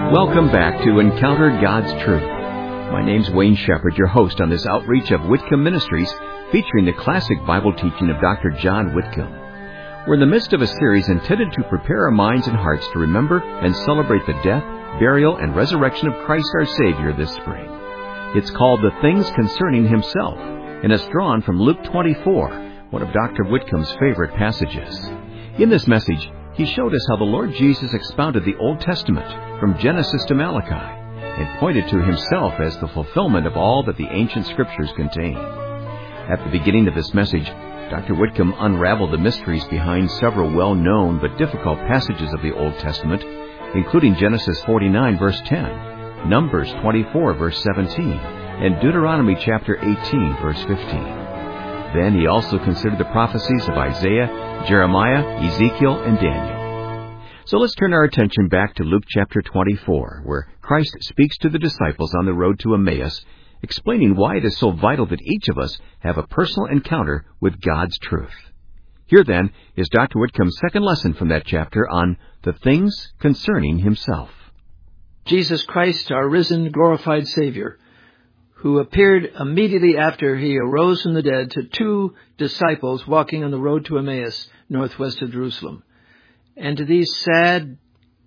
Welcome back to Encounter God's Truth. My name's Wayne Shepherd, your host on this outreach of Whitcomb Ministries, featuring the classic Bible teaching of Dr. John Whitcomb. We're in the midst of a series intended to prepare our minds and hearts to remember and celebrate the death, burial, and resurrection of Christ our Savior this spring. It's called The Things Concerning Himself, and it's drawn from Luke 24, one of Dr. Whitcomb's favorite passages. In this message, he showed us how the Lord Jesus expounded the Old Testament from Genesis to Malachi and pointed to himself as the fulfillment of all that the ancient scriptures contain. At the beginning of this message, Dr. Whitcomb unraveled the mysteries behind several well-known but difficult passages of the Old Testament, including Genesis 49, verse 10, Numbers 24, verse 17, and Deuteronomy chapter 18, verse 15. Then he also considered the prophecies of Isaiah, Jeremiah, Ezekiel, and Daniel. So let's turn our attention back to Luke chapter 24, where Christ speaks to the disciples on the road to Emmaus, explaining why it is so vital that each of us have a personal encounter with God's truth. Here, then, is Dr. Whitcomb's second lesson from that chapter on the things concerning himself. Jesus Christ, our risen, glorified Savior, who appeared immediately after he arose from the dead to two disciples walking on the road to Emmaus, northwest of Jerusalem. And to these sad,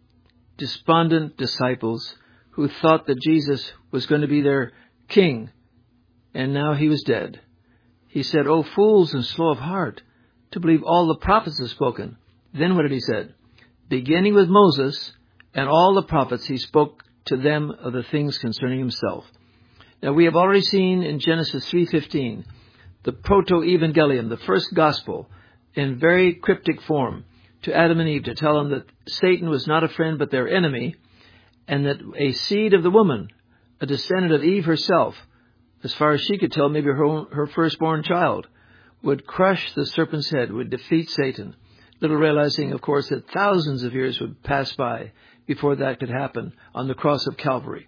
despondent disciples who thought that Jesus was going to be their king, and now he was dead, he said, "O fools and slow of heart, to believe all the prophets have spoken." Then what did he say? Beginning with Moses and all the prophets, he spoke to them of the things concerning himself. Now, we have already seen in Genesis 3:15, the proto-evangelium, the first gospel, in very cryptic form to Adam and Eve, to tell them that Satan was not a friend but their enemy, and that a seed of the woman, a descendant of Eve herself, as far as she could tell, maybe her firstborn child, would crush the serpent's head, would defeat Satan, little realizing, of course, that thousands of years would pass by before that could happen on the cross of Calvary.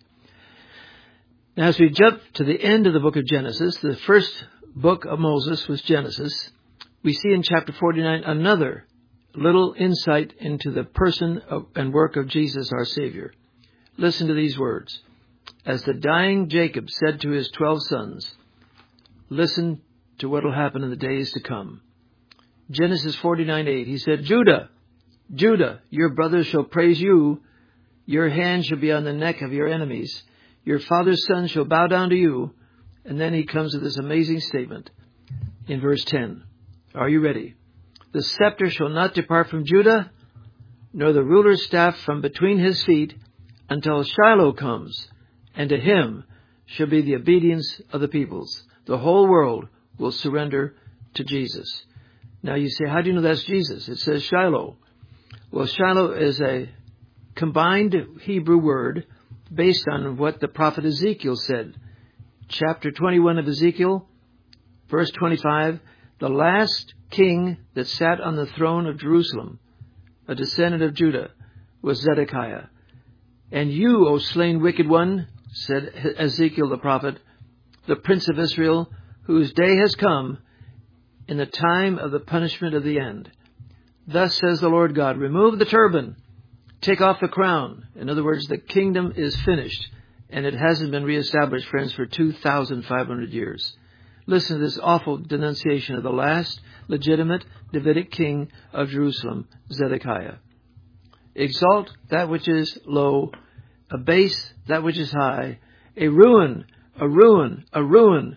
Now, as we jump to the end of the book of Genesis, the first book of Moses was Genesis, we see in chapter 49 another little insight into the person and work of Jesus, our Savior. Listen to these words. As the dying Jacob said to his 12 sons, listen to what will happen in the days to come. Genesis 49:8, he said, Judah, your brothers shall praise you. Your hand shall be on the neck of your enemies. Your father's sons shall bow down to you. And then he comes to this amazing statement in verse 10. Are you ready? The scepter shall not depart from Judah, nor the ruler's staff from between his feet, until Shiloh comes, and to him shall be the obedience of the peoples. The whole world will surrender to Jesus. Now you say, how do you know that's Jesus? It says Shiloh. Well, Shiloh is a combined Hebrew word based on what the prophet Ezekiel said. Chapter 21 of Ezekiel, verse 25, the last king that sat on the throne of Jerusalem, a descendant of Judah, was Zedekiah. And you, O slain wicked one, said Ezekiel the prophet, the prince of Israel, whose day has come in the time of the punishment of the end. Thus says the Lord God, remove the turban, take off the crown. In other words, the kingdom is finished, and it hasn't been reestablished, friends, for 2,500 years. Listen to this awful denunciation of the last legitimate Davidic king of Jerusalem, Zedekiah. Exalt that which is low, abase that which is high, a ruin, a ruin, a ruin.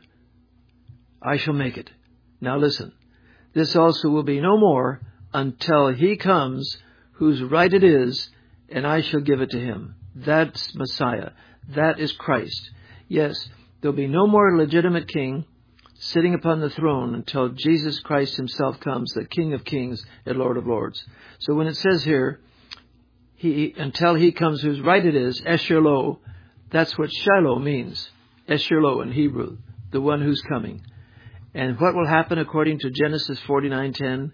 I shall make it. Now listen, this also will be no more until he comes whose right it is, and I shall give it to him. That's Messiah. That is Christ. Yes, there'll be no more legitimate king sitting upon the throne until Jesus Christ himself comes, the King of Kings and Lord of Lords. So when it says here, until he comes whose right it is, Esher-lo, that's what Shiloh means. Esher-lo in Hebrew, the one who's coming. And what will happen according to Genesis 49:10?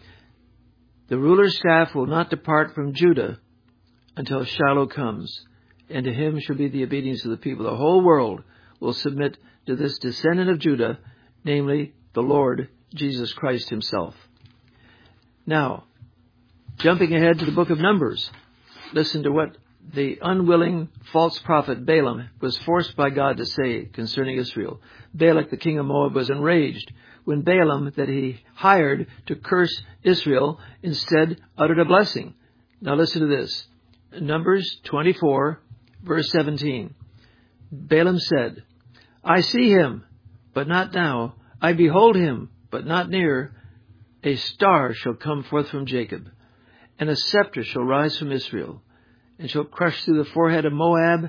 The ruler's staff will not depart from Judah until Shiloh comes, and to him shall be the obedience of the people. The whole world will submit to this descendant of Judah, namely the Lord Jesus Christ himself. Now, jumping ahead to the book of Numbers, listen to what the unwilling false prophet Balaam was forced by God to say concerning Israel. Balak, the king of Moab, was enraged when Balaam, that he hired to curse Israel, instead uttered a blessing. Now listen to this. Numbers 24, verse 17. Balaam said, I see him, but not now. I behold him, but not near. A star shall come forth from Jacob, and a scepter shall rise from Israel, and shall crush through the forehead of Moab,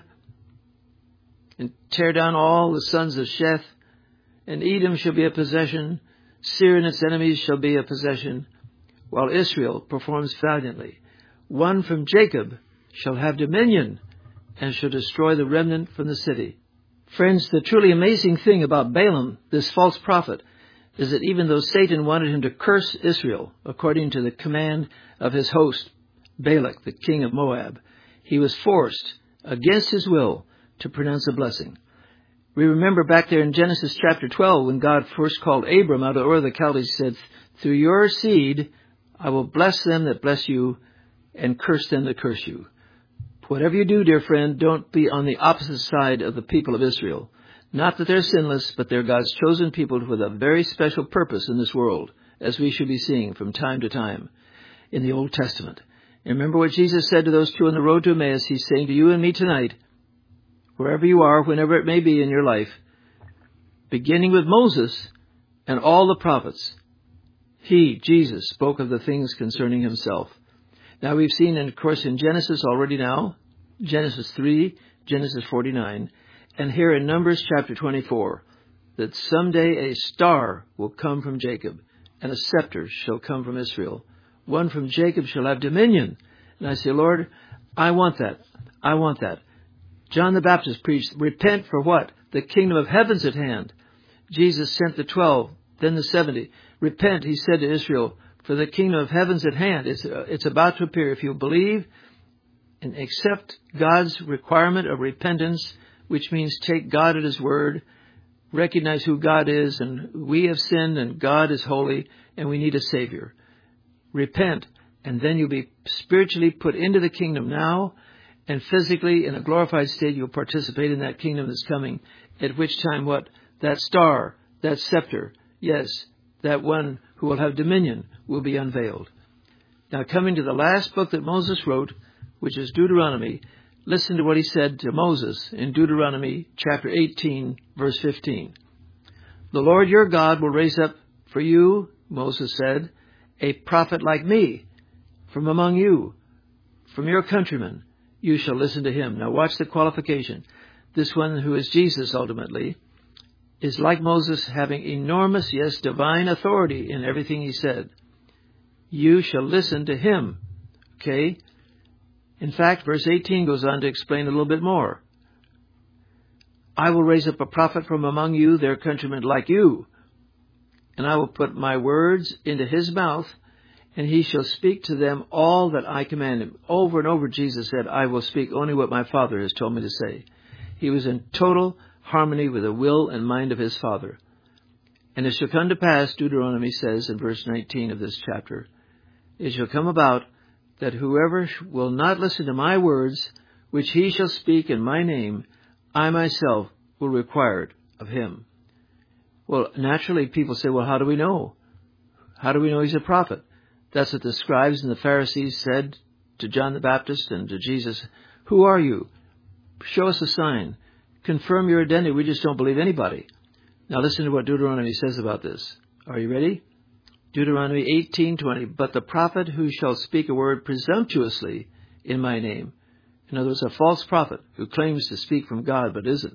and tear down all the sons of Sheth, and Edom shall be a possession, Seir and its enemies shall be a possession, while Israel performs valiantly. One from Jacob shall have dominion, and shall destroy the remnant from the city. Friends, the truly amazing thing about Balaam, this false prophet, is that even though Satan wanted him to curse Israel, according to the command of his host, Balak, the king of Moab, he was forced, against his will, to pronounce a blessing. We remember back there in Genesis chapter 12, when God first called Abram out of Ur of the Chaldees, said, through your seed I will bless them that bless you, and curse them that curse you. Whatever you do, dear friend, don't be on the opposite side of the people of Israel. Not that they're sinless, but they're God's chosen people with a very special purpose in this world, as we should be seeing from time to time in the Old Testament. And remember what Jesus said to those two on the road to Emmaus. He's saying to you and me tonight, wherever you are, whenever it may be in your life, beginning with Moses and all the prophets, he, Jesus, spoke of the things concerning himself. Now we've seen, of course, in Genesis already now, Genesis 3, Genesis 49, and here in Numbers chapter 24, that someday a star will come from Jacob, and a scepter shall come from Israel. One from Jacob shall have dominion. And I say, Lord, I want that. I want that. John the Baptist preached, repent for what? The kingdom of heaven's at hand. Jesus sent the 12, then the 70. Repent, he said to Israel, for the kingdom of heaven's at hand. It's about to appear. If you believe and accept God's requirement of repentance, which means take God at his word, recognize who God is, and we have sinned and God is holy and we need a Savior. Repent, and then you'll be spiritually put into the kingdom now, and physically in a glorified state you'll participate in that kingdom that's coming, at which time what? That star, that scepter, yes, that one who will have dominion will be unveiled. Now coming to the last book that Moses wrote, which is Deuteronomy, listen to what he said to Moses in Deuteronomy chapter 18, verse 15. The Lord your God will raise up for you, Moses said, a prophet like me from among you, from your countrymen. You shall listen to him. Now watch the qualification. This one, who is Jesus ultimately, is like Moses, having enormous, yes, divine authority in everything he said. You shall listen to him. Okay? In fact, verse 18 goes on to explain a little bit more. I will raise up a prophet from among you, their countrymen like you, and I will put my words into his mouth, and he shall speak to them all that I command him. Over and over Jesus said, I will speak only what my Father has told me to say. He was in total harmony with the will and mind of his Father. And it shall come to pass, Deuteronomy says in verse 19 of this chapter, it shall come about that whoever will not listen to my words, which he shall speak in my name, I myself will require it of him. Well, naturally people say, well, how do we know? How do we know he's a prophet? That's what the scribes and the Pharisees said to John the Baptist and to Jesus. Who are you? Show us a sign. Confirm your identity. We just don't believe anybody. Now listen to what Deuteronomy says about this. Are you ready? Deuteronomy 18:20. But the prophet who shall speak a word presumptuously in my name. In other words, a false prophet who claims to speak from God but isn't.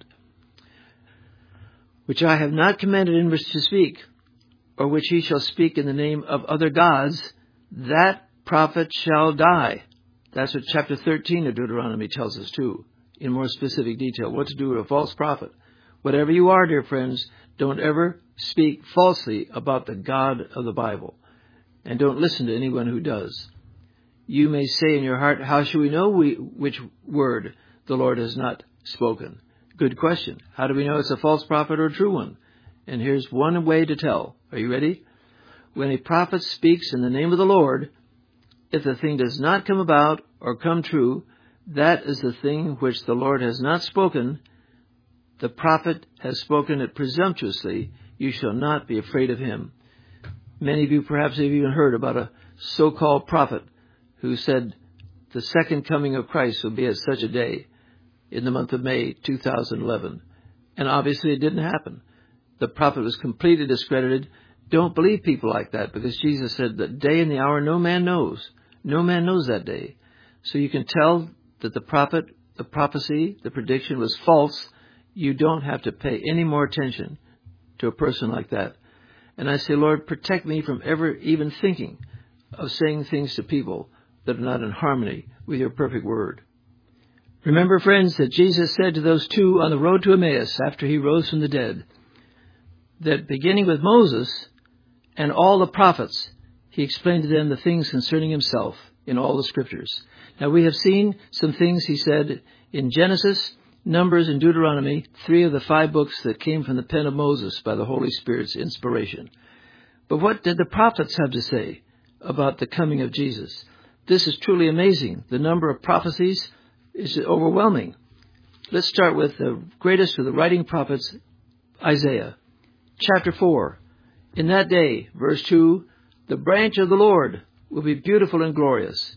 Which I have not commanded him to speak, or which he shall speak in the name of other gods, that prophet shall die. That's what chapter 13 of Deuteronomy tells us too, in more specific detail, what to do with a false prophet. Whatever you are, dear friends, don't ever speak falsely about the God of the Bible. And don't listen to anyone who does. You may say in your heart, how shall we know which word the Lord has not spoken? Good question. How do we know it's a false prophet or a true one? And here's one way to tell. Are you ready? When a prophet speaks in the name of the Lord, if the thing does not come about or come true, That is the thing which the Lord has not spoken. The prophet has spoken it presumptuously. You shall not be afraid of him. Many of you perhaps have even heard about a so-called prophet who said the second coming of Christ will be at such a day in the month of May 2011. And obviously it didn't happen. The prophet was completely discredited. Don't believe people like that, because Jesus said the day and the hour no man knows. No man knows that day. So you can tell that the prophet, the prophecy, the prediction was false. You don't have to pay any more attention to a person like that. And I say, Lord, protect me from ever even thinking of saying things to people that are not in harmony with your perfect word. Remember, friends, that Jesus said to those two on the road to Emmaus after he rose from the dead, that beginning with Moses and all the prophets, he explained to them the things concerning himself in all the scriptures. Now, we have seen some things he said in Genesis, Numbers, and Deuteronomy, 3 of the 5 books that came from the pen of Moses by the Holy Spirit's inspiration. But what did the prophets have to say about the coming of Jesus? This is truly amazing. The number of prophecies is overwhelming. Let's start with the greatest of the writing prophets, Isaiah. Chapter 4. In that day, verse 2, the branch of the Lord will be beautiful and glorious.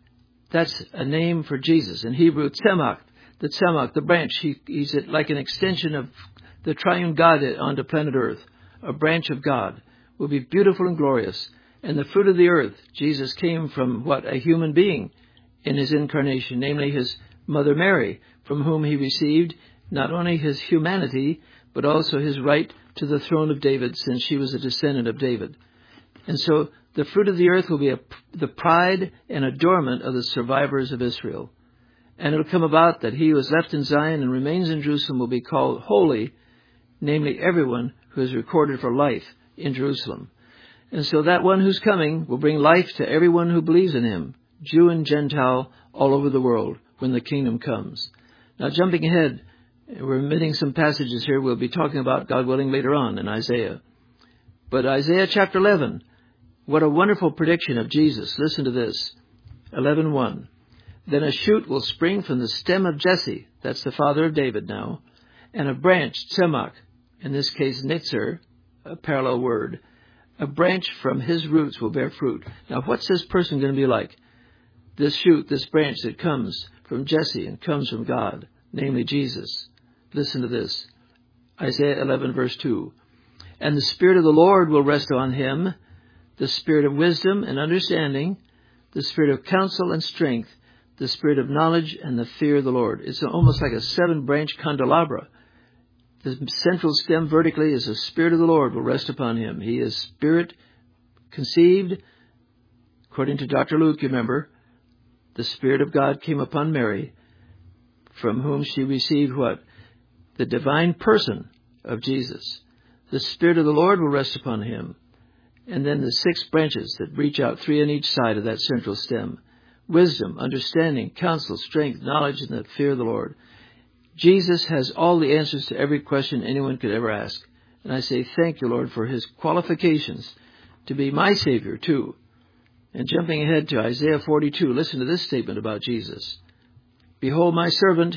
That's a name for Jesus. In Hebrew, Tzemach. The Tzemach, the branch, he's like an extension of the triune God onto planet Earth. A branch of God will be beautiful and glorious. And the fruit of the earth, Jesus came from what? A human being in his incarnation, namely his mother Mary, from whom he received not only his humanity, but also his right to the throne of David, since she was a descendant of David. And so the fruit of the earth will be the pride and adornment of the survivors of Israel. And it will come about that he who is left in Zion and remains in Jerusalem will be called holy, namely everyone who is recorded for life in Jerusalem. And so that one who's coming will bring life to everyone who believes in him, Jew and Gentile, all over the world, when the kingdom comes. Now, jumping ahead, we're omitting some passages here we'll be talking about, God willing, later on in Isaiah. But Isaiah chapter 11, what a wonderful prediction of Jesus. Listen to this. 11:1. Then a shoot will spring from the stem of Jesse, that's the father of David now, and a branch, Tzemach, in this case Nitzer, a parallel word, a branch from his roots will bear fruit. Now, what's this person going to be like? This shoot, this branch that comes from Jesse and comes from God, namely Jesus. Listen to this. Isaiah 11, verse 2. And the Spirit of the Lord will rest on him, the Spirit of wisdom and understanding, the Spirit of counsel and strength, the Spirit of knowledge and the fear of the Lord. It's almost like a 7-branch candelabra. The central stem vertically is the Spirit of the Lord will rest upon him. He is Spirit conceived. According to Dr. Luke, you remember, the Spirit of God came upon Mary, from whom she received what? The divine person of Jesus. The Spirit of the Lord will rest upon him. And then the 6 branches that reach out, 3 on each side of that central stem. Wisdom, understanding, counsel, strength, knowledge, and the fear of the Lord. Jesus has all the answers to every question anyone could ever ask. And I say, thank you, Lord, for his qualifications to be my Savior, too. And jumping ahead to Isaiah 42, listen to this statement about Jesus. Behold my servant,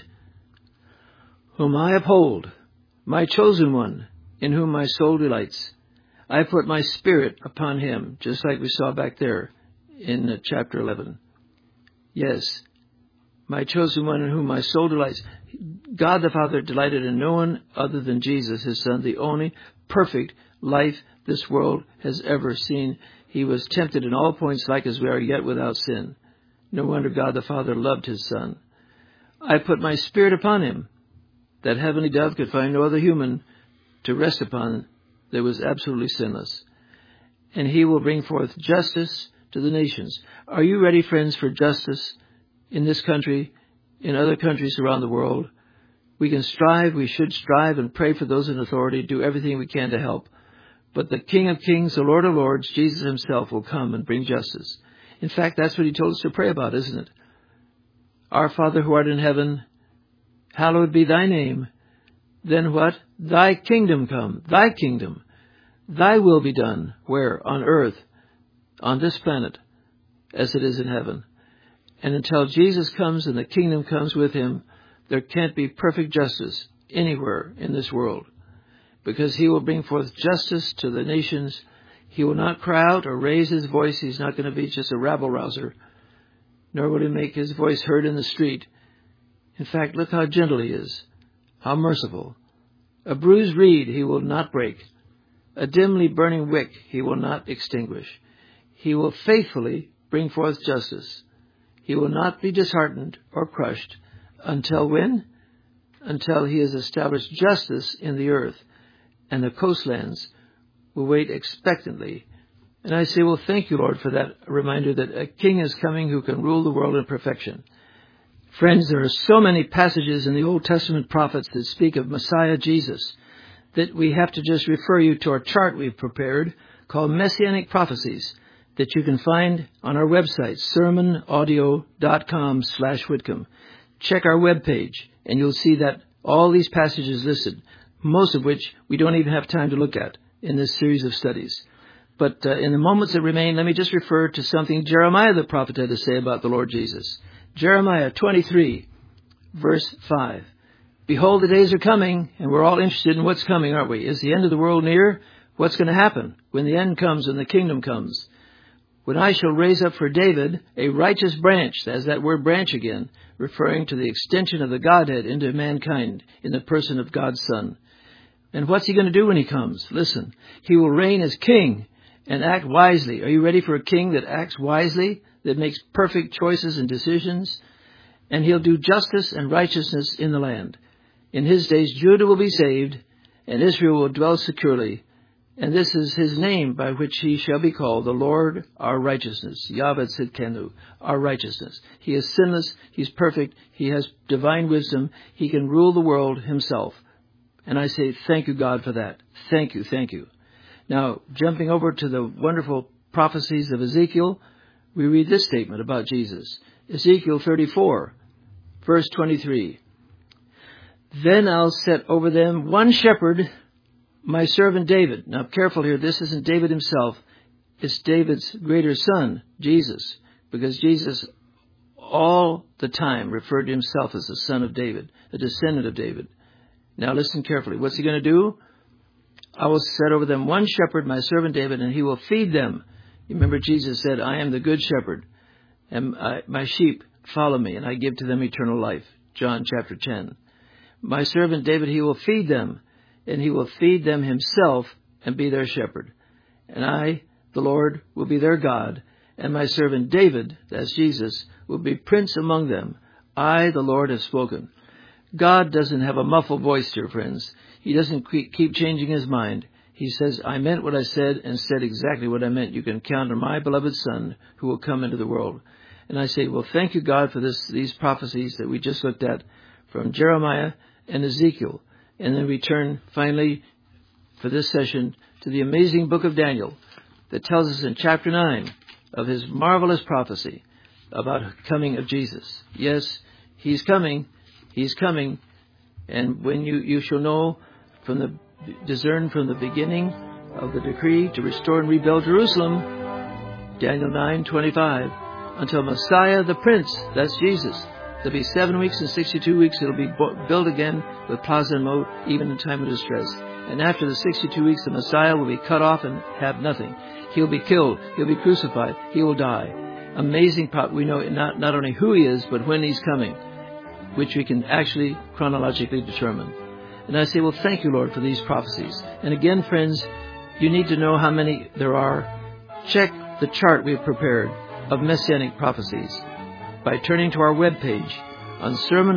whom I uphold, my chosen one, in whom my soul delights. I put my Spirit upon him, just like we saw back there in chapter 11. Yes, my chosen one in whom my soul delights. God the Father delighted in no one other than Jesus, his Son, the only perfect life this world has ever seen. He was tempted in all points like as we are, yet without sin. No wonder God the Father loved his Son. I put my Spirit upon him. That heavenly dove could find no other human to rest upon that was absolutely sinless. And he will bring forth justice to the nations. Are you ready, friends, for justice in this country, in other countries around the world? We can strive, we should strive and pray for those in authority, do everything we can to help. But the King of Kings, the Lord of Lords, Jesus himself will come and bring justice. In fact, that's what he told us to pray about, isn't it? Our Father who art in heaven, hallowed be thy name. Then what? Thy kingdom come, thy kingdom. Thy will be done. Where? On earth, on this planet, as it is in heaven. And until Jesus comes and the kingdom comes with him, there can't be perfect justice anywhere in this world, because he will bring forth justice to the nations. He will not cry out or raise his voice. He's not going to be just a rabble-rouser, nor will he make his voice heard in the street. In fact, look how gentle he is, how merciful. A bruised reed he will not break. A dimly burning wick he will not extinguish. He will faithfully bring forth justice. He will not be disheartened or crushed until when? Until he has established justice in the earth, and the coastlands will wait expectantly. And I say, well, thank you, Lord, for that reminder that a king is coming who can rule the world in perfection. Friends, there are so many passages in the Old Testament prophets that speak of Messiah Jesus that we have to just refer you to our chart we've prepared called Messianic Prophecies that you can find on our website, sermonaudio.com/Whitcomb. Check our webpage, and you'll see that all these passages listed, most of which we don't even have time to look at in this series of studies. But in the moments that remain, let me just refer to something Jeremiah the prophet had to say about the Lord Jesus. Jeremiah 23, verse 5. Behold, the days are coming, and we're all interested in what's coming, aren't we? Is the end of the world near? What's going to happen when the end comes and the kingdom comes? When I shall raise up for David a righteous branch, there's that word branch again, referring to the extension of the Godhead into mankind in the person of God's Son. And what's he going to do when he comes? Listen, he will reign as king and act wisely. Are you ready for a king that acts wisely, that makes perfect choices and decisions? And he'll do justice and righteousness in the land. In his days, Judah will be saved, and Israel will dwell securely. And this is his name by which he shall be called, the Lord our righteousness. Yahweh Tzidkenu, our righteousness. He is sinless, he's perfect, he has divine wisdom, he can rule the world himself. And I say, thank you, God, for that. Thank you, thank you. Now, jumping over to the wonderful prophecies of Ezekiel, we read this statement about Jesus. Ezekiel 34, verse 23. Then I'll set over them one shepherd, my servant David. Now, careful here. This isn't David himself. It's David's greater son, Jesus, because Jesus all the time referred to himself as the son of David, a descendant of David. Now, listen carefully. What's he going to do? I will set over them one shepherd, my servant David, and he will feed them. You remember Jesus said, I am the good shepherd, and my sheep follow me, and I give to them eternal life. John chapter 10. My servant David, he will feed them, and he will feed them himself and be their shepherd. And I, the Lord, will be their God, and my servant David, that's Jesus, will be prince among them. I, the Lord, have spoken. God doesn't have a muffled voice, dear friends. He doesn't keep changing his mind. He says, I meant what I said and said exactly what I meant. You can count on my beloved Son who will come into the world. And I say, well, thank you, God, for these prophecies that we just looked at from Jeremiah and Ezekiel. And then we turn finally for this session to the amazing book of Daniel that tells us in chapter 9 of his marvelous prophecy about the coming of Jesus. Yes, he's coming. He's coming. And when you shall know discern from the beginning of the decree to restore and rebuild Jerusalem, Daniel 9:25, until Messiah the Prince, that's Jesus. There'll be 7 weeks and 62 weeks. It'll be built again with plaza and moat, even in time of distress. And after the 62 weeks, the Messiah will be cut off and have nothing. He'll be killed. He'll be crucified. He will die. Amazing prophet. We know not only who he is, but when he's coming, which we can actually chronologically determine. And I say, well, thank you, Lord, for these prophecies. And again, friends, you need to know how many there are. Check the chart we've prepared of Messianic prophecies by turning to our webpage on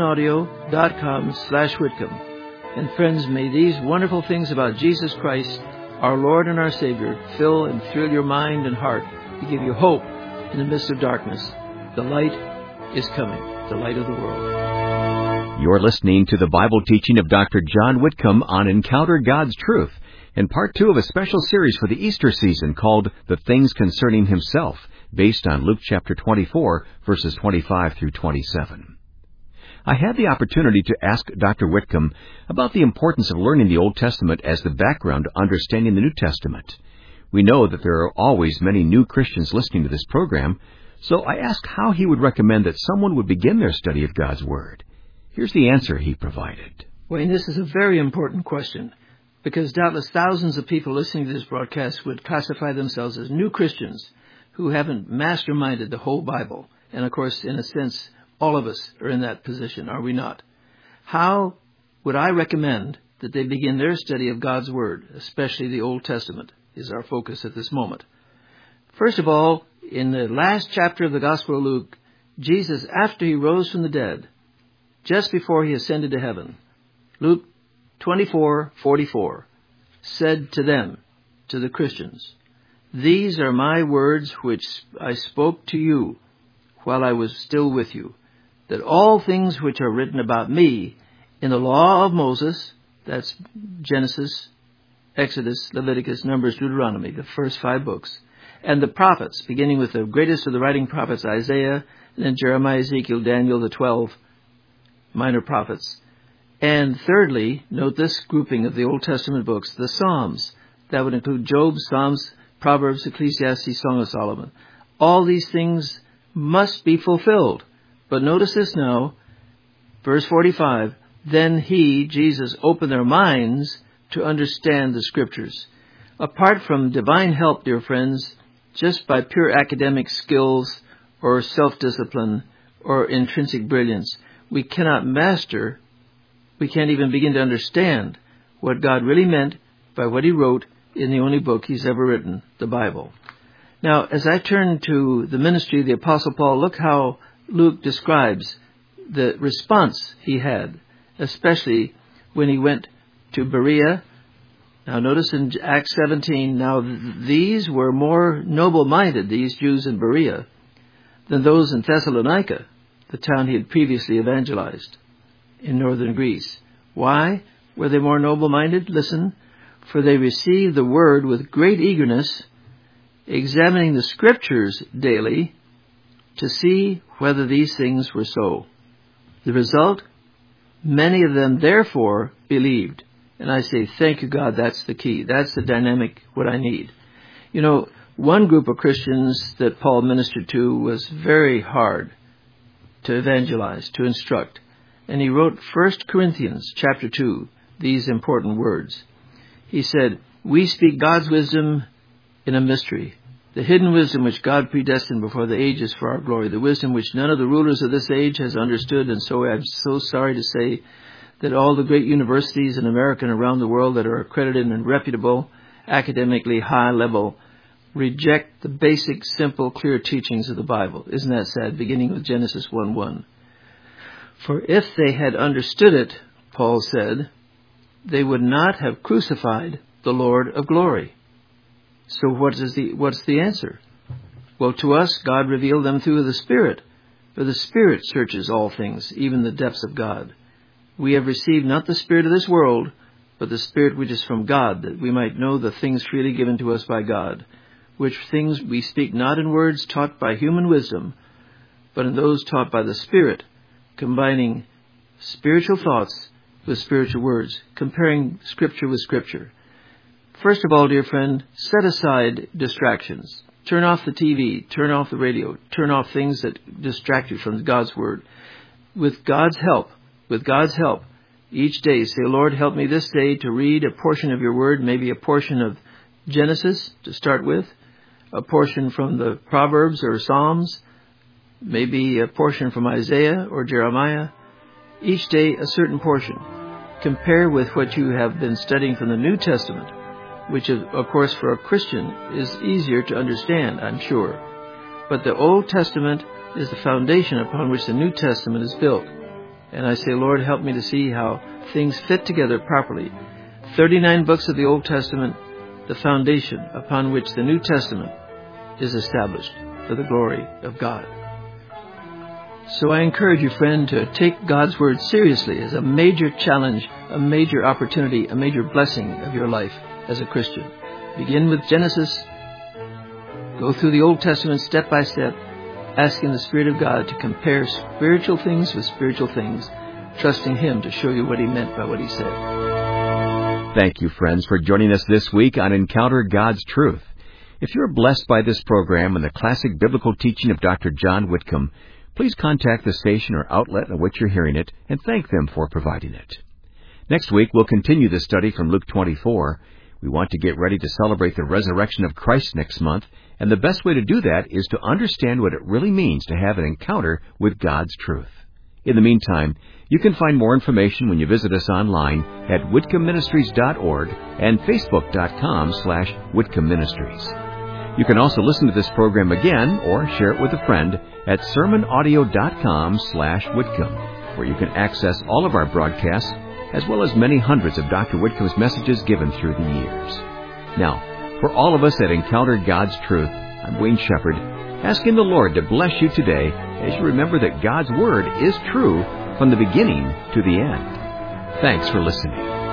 sermonaudio.com/Whitcomb. And friends, may these wonderful things about Jesus Christ, our Lord and our Savior, fill and thrill your mind and heart to give you hope in the midst of darkness. The light is coming, the light of the world. You're listening to the Bible teaching of Dr. John Whitcomb on Encounter God's Truth, in part 2 of a special series for the Easter season called The Things Concerning Himself, based on Luke chapter 24, verses 25 through 27. I had the opportunity to ask Dr. Whitcomb about the importance of learning the Old Testament as the background to understanding the New Testament. We know that there are always many new Christians listening to this program, So I asked how he would recommend that someone would begin their study of God's Word. Here's the answer he provided. Wayne, this is a very important question, because doubtless thousands of people listening to this broadcast would classify themselves as new Christians who haven't masterminded the whole Bible. And of course, in a sense, all of us are in that position, are we not? How would I recommend that they begin their study of God's Word, especially the Old Testament, is our focus at this moment. First of all, in the last chapter of the Gospel of Luke, Jesus, after he rose from the dead, just before he ascended to heaven, Luke 24:44, said to them, to the Christians, "These are my words which I spoke to you while I was still with you, that all things which are written about me in the law of Moses," that's Genesis, Exodus, Leviticus, Numbers, Deuteronomy, the first 5 books, "and the prophets," beginning with the greatest of the writing prophets, Isaiah, and then Jeremiah, Ezekiel, Daniel, the 12 minor prophets. And thirdly, note this grouping of the Old Testament books, the Psalms. That would include Job, Psalms, Proverbs, Ecclesiastes, Song of Solomon. All these things must be fulfilled. But notice this now, verse 45, "Then he," Jesus, "opened their minds to understand the Scriptures." Apart from divine help, dear friends, just by pure academic skills or self-discipline or intrinsic brilliance, we cannot master, we can't even begin to understand what God really meant by what he wrote in the only book he's ever written, the Bible. Now, as I turn to the ministry of the Apostle Paul, look how Luke describes the response he had, especially when he went to Berea. Now, notice in Acts 17, now these were more noble-minded, these Jews in Berea, than those in Thessalonica, the town he had previously evangelized in northern Greece. Why were they more noble-minded? Listen, "For they received the word with great eagerness, examining the Scriptures daily to see whether these things were so." The result, many of them therefore believed. And I say, thank you, God, that's the key. That's the dynamic, what I need. You know, one group of Christians that Paul ministered to was very hard to evangelize, to instruct. And he wrote 1 Corinthians chapter 2, these important words. He said, "We speak God's wisdom in a mystery, the hidden wisdom which God predestined before the ages for our glory, the wisdom which none of the rulers of this age has understood." And so I'm so sorry to say that all the great universities in America and around the world that are accredited and reputable, academically high level, reject the basic, simple, clear teachings of the Bible. Isn't that sad? Beginning with Genesis 1:1. "For if they had understood it," Paul said, "they would not have crucified the Lord of glory." So what's the answer? Well, to us, God revealed them through the Spirit. For the Spirit searches all things, even the depths of God. "We have received not the spirit of this world, but the Spirit which is from God, that we might know the things freely given to us by God, which things we speak not in words taught by human wisdom, but in those taught by the Spirit, combining spiritual thoughts with spiritual words," comparing Scripture with Scripture. First of all, dear friend, set aside distractions. Turn off the TV, turn off the radio, turn off things that distract you from God's Word. With God's help, each day say, "Lord, help me this day to read a portion of your Word," maybe a portion of Genesis to start with, a portion from the Proverbs or Psalms, maybe a portion from Isaiah or Jeremiah. Each day a certain portion. Compare with what you have been studying from the New Testament, which of course for a Christian is easier to understand, I'm sure. But the Old Testament is the foundation upon which the New Testament is built. And I say, Lord, help me to see how things fit together properly. 39 books of the Old Testament, the foundation upon which the New Testament is established for the glory of God. So I encourage you, friend, to take God's Word seriously as a major challenge, a major opportunity, a major blessing of your life as a Christian. Begin with Genesis. Go through the Old Testament step by step, asking the Spirit of God to compare spiritual things with spiritual things, trusting Him to show you what He meant by what He said. Thank you, friends, for joining us this week on Encounter God's Truth. If you're blessed by this program and the classic biblical teaching of Dr. John Whitcomb, please contact the station or outlet in which you're hearing it and thank them for providing it. Next week, we'll continue the study from Luke 24. We want to get ready to celebrate the resurrection of Christ next month, and the best way to do that is to understand what it really means to have an encounter with God's truth. In the meantime, you can find more information when you visit us online at whitcombministries.org and facebook.com/Whitcomb Ministries. You can also listen to this program again or share it with a friend at sermonaudio.com/Whitcomb, where you can access all of our broadcasts as well as many hundreds of Dr. Whitcomb's messages given through the years. Now, for all of us that encountered God's truth, I'm Wayne Shepherd, asking the Lord to bless you today as you remember that God's Word is true from the beginning to the end. Thanks for listening.